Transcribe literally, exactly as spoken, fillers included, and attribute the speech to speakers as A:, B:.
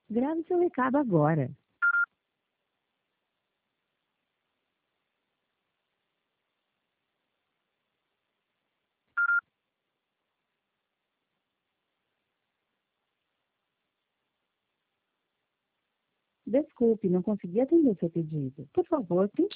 A: Grave seu recado agora. Desculpe, não consegui atender seu pedido. Por favor, tente